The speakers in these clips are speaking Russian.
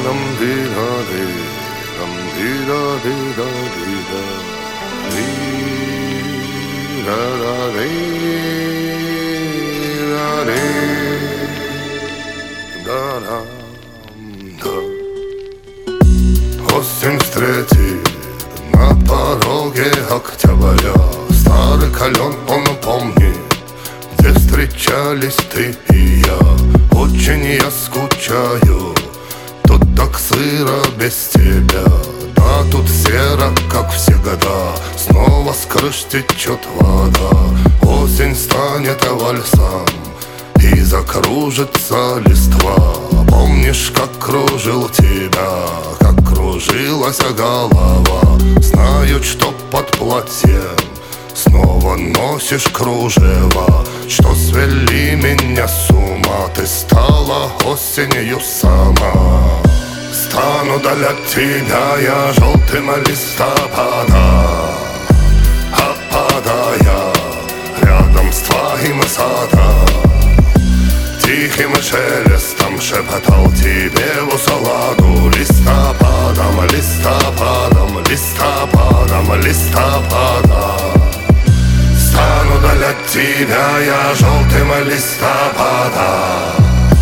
dum di da di dum di da di da di da di da da di da di да да да. Осень встретит на пороге октября. Старый кален он помнит, где встречались ты и я. Очень я скучаю, тут так сыро без тебя. Да тут серо, как всегда, снова с крыш течет вода. Осень станет вальсом и закружится листва. Помнишь, как кружил тебя, как кружилась голова. Знаю, что под платьем снова носишь кружева, что свели меня с ума. Ты стала осенью сама. Стану для тебя я желтым листопада, опадая рядом с твоим садом. Тихим шелестом шепотал тебе в усладу. Листопадом, листопадом, листопадом, листопадом. Стану для тебя я желтым листопадом,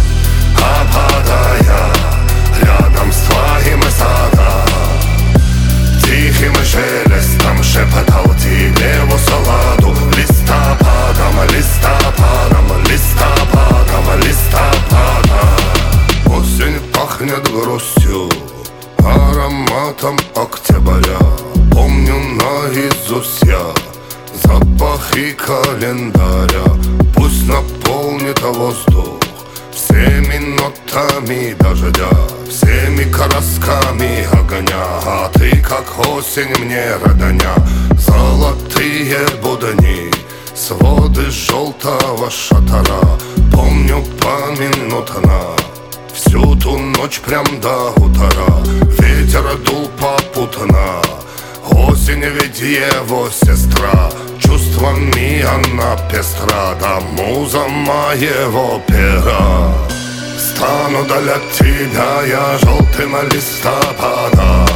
опадая рядом с твоим садом. Тихим шелестом шепотал тебе в усладу. Листопадом, листопадом, листопадом, листопадом. Осень пахнет грустью, ароматом октября. Помню наизусть я запахи календаря. Пусть наполнит воздух всеми нотами дождя, всеми красками огня. А ты, как осень, мне родня. Золотые будни, своды желтого шатара. Помню поминутно всю ту ночь прям до утра. Ветер дул попутно, осень ведь его сестра. Чувствами она пестра, да муза моего пера. Стану для тебя я желтым листопадом,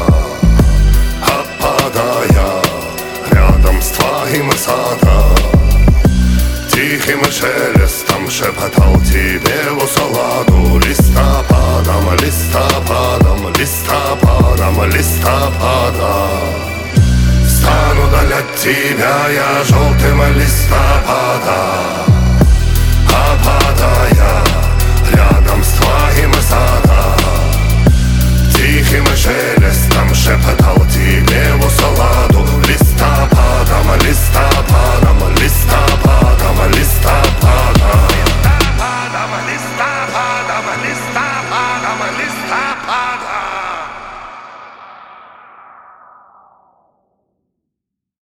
опадая рядом с твоим садом. Тихим шелестом шепотал тебе в усладу. Листопадом, листопадом, листопадом, листопадом. Стану для тебя я желтым листопадом,